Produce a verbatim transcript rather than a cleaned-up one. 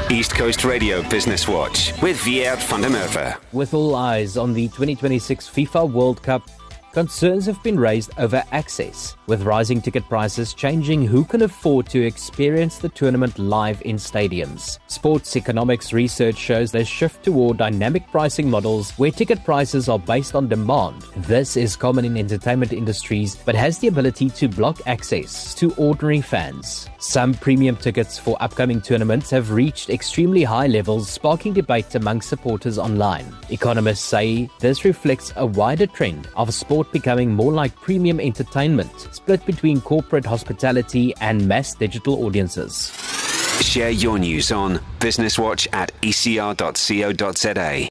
East Coast Radio Business Watch with Viert van der Merwe. With all eyes on the twenty twenty-six FIFA World Cup, concerns have been raised over access, with rising ticket prices changing who can afford to experience the tournament live in stadiums. Sports economics research shows there's shift toward dynamic pricing models where ticket prices are based on demand. This is common in entertainment industries, but has the ability to block access to ordinary fans. Some premium tickets for upcoming tournaments have reached extremely high levels, sparking debate among supporters online. Economists say this reflects a wider trend of sport becoming more like premium entertainment, split between corporate hospitality and mass digital audiences. Share your news on business watch at e c r dot co dot z a.